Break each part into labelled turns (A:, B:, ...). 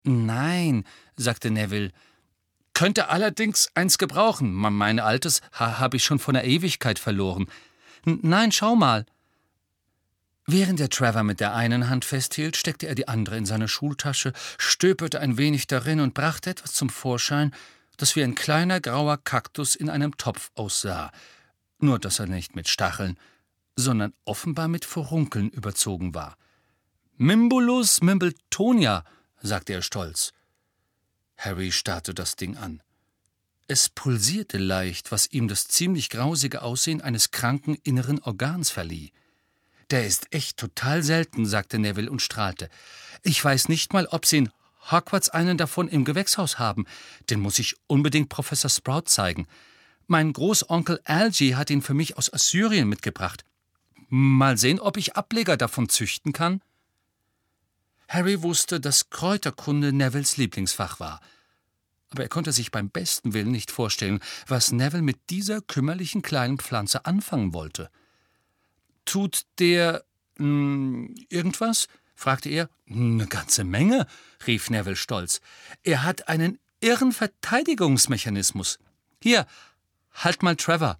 A: »Nein«, sagte Neville. »Könnte allerdings eins gebrauchen. Mein altes habe ich schon vor einer Ewigkeit verloren. Nein, schau mal.« Während der Trevor mit der einen Hand festhielt, steckte er die andere in seine Schultasche, stöberte ein wenig darin und brachte etwas zum Vorschein, das wie ein kleiner grauer Kaktus in einem Topf aussah, nur dass er nicht mit Stacheln, sondern offenbar mit Furunkeln überzogen war. »Mimbulus Mimbletonia«, sagte er stolz. Harry starrte das Ding an. Es pulsierte leicht, was ihm das ziemlich grausige Aussehen eines kranken inneren Organs verlieh. »Der ist echt total selten«, sagte Neville und strahlte. »Ich weiß nicht mal, ob Sie in Hogwarts einen davon im Gewächshaus haben. Den muss ich unbedingt Professor Sprout zeigen. Mein Großonkel Algy hat ihn für mich aus Assyrien mitgebracht. Mal sehen, ob ich Ableger davon züchten kann.« Harry wusste, dass Kräuterkunde Nevilles Lieblingsfach war. Aber er konnte sich beim besten Willen nicht vorstellen, was Neville mit dieser kümmerlichen kleinen Pflanze anfangen wollte. »Tut der irgendwas?« fragte er. »'Ne ganze Menge«, rief Neville stolz. »Er hat einen irren Verteidigungsmechanismus. Hier, halt mal Trevor.«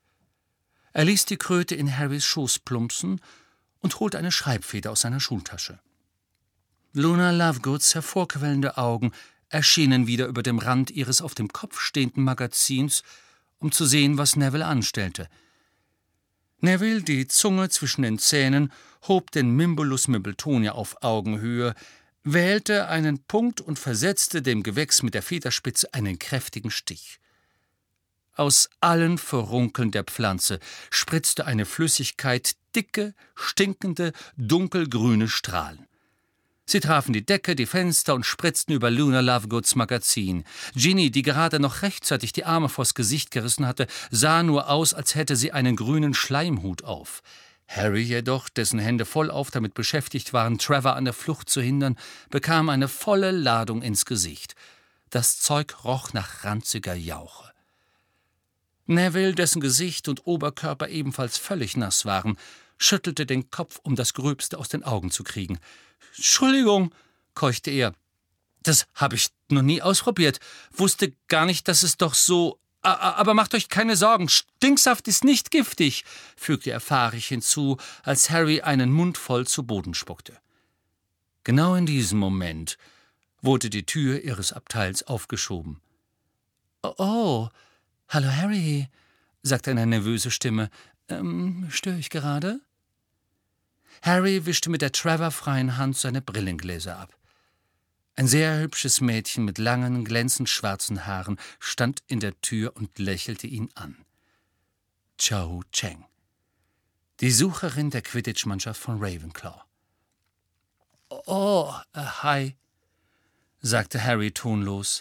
A: Er ließ die Kröte in Harrys Schoß plumpsen und holte eine Schreibfeder aus seiner Schultasche. Luna Lovegoods hervorquellende Augen erschienen wieder über dem Rand ihres auf dem Kopf stehenden Magazins, um zu sehen, was Neville anstellte. Neville, die Zunge zwischen den Zähnen, hob den Mimbulus Mimbletonia auf Augenhöhe, wählte einen Punkt und versetzte dem Gewächs mit der Federspitze einen kräftigen Stich. Aus allen Furunkeln der Pflanze spritzte eine Flüssigkeit dicke, stinkende, dunkelgrüne Strahlen. Sie trafen die Decke, die Fenster und spritzten über Luna Lovegoods Magazin. Ginny, die gerade noch rechtzeitig die Arme vors Gesicht gerissen hatte, sah nur aus, als hätte sie einen grünen Schleimhut auf. Harry jedoch, dessen Hände vollauf damit beschäftigt waren, Trevor an der Flucht zu hindern, bekam eine volle Ladung ins Gesicht. Das Zeug roch nach ranziger Jauche. Neville, dessen Gesicht und Oberkörper ebenfalls völlig nass waren, schüttelte den Kopf, um das Gröbste aus den Augen zu kriegen. »Entschuldigung«, keuchte er. »Das habe ich noch nie ausprobiert. Wusste gar nicht, dass es doch so... Aber macht euch keine Sorgen, Stinksaft ist nicht giftig«, fügte er fahrig hinzu, als Harry einen Mund voll zu Boden spuckte. Genau in diesem Moment wurde die Tür ihres Abteils aufgeschoben. »Oh, hallo Harry«, sagte eine nervöse Stimme. »Störe ich gerade?« Harry wischte mit der Trevor-freien Hand seine Brillengläser ab. Ein sehr hübsches Mädchen mit langen, glänzend schwarzen Haaren stand in der Tür und lächelte ihn an. Cho Chang, die Sucherin der Quidditch-Mannschaft von Ravenclaw. »Oh, hi«, sagte Harry tonlos.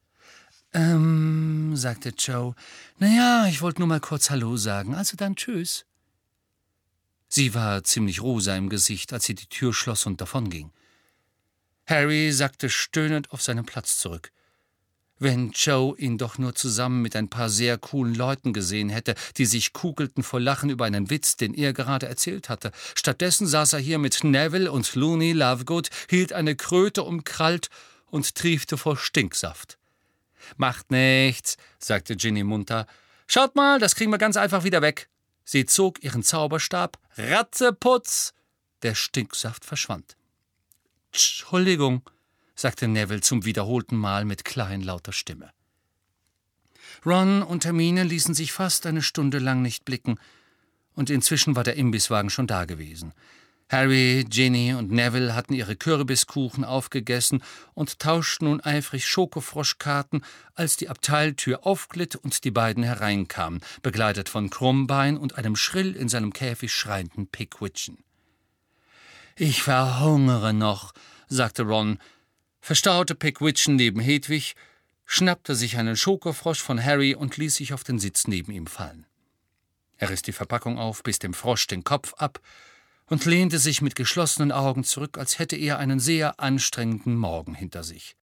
A: Sagte Cho. »Na ja, ich wollte nur mal kurz Hallo sagen, also dann tschüss.« Sie war ziemlich rosa im Gesicht, als sie die Tür schloss und davonging. Harry sackte stöhnend auf seinen Platz zurück. Wenn Joe ihn doch nur zusammen mit ein paar sehr coolen Leuten gesehen hätte, die sich kugelten vor Lachen über einen Witz, den er gerade erzählt hatte. Stattdessen saß er hier mit Neville und Looney Lovegood, hielt eine Kröte umkrallt und triefte vor Stinksaft. »Macht nichts«, sagte Ginny munter. »Schaut mal, das kriegen wir ganz einfach wieder weg.« Sie zog ihren Zauberstab. »Ratzeputz!« Der Stinksaft verschwand. »Entschuldigung«, sagte Neville zum wiederholten Mal mit kleinlauter Stimme. Ron und Hermine ließen sich fast eine Stunde lang nicht blicken, und inzwischen war der Imbisswagen schon dagewesen. Harry, Ginny und Neville hatten ihre Kürbiskuchen aufgegessen und tauschten nun eifrig Schokofroschkarten, als die Abteiltür aufglitt und die beiden hereinkamen, begleitet von Krummbein und einem schrill in seinem Käfig schreienden Pickwidgeon. »Ich verhungere noch«, sagte Ron, verstaute Pickwidgeon neben Hedwig, schnappte sich einen Schokofrosch von Harry und ließ sich auf den Sitz neben ihm fallen. Er riss die Verpackung auf, biss dem Frosch den Kopf ab und lehnte sich mit geschlossenen Augen zurück, als hätte er einen sehr anstrengenden Morgen hinter sich.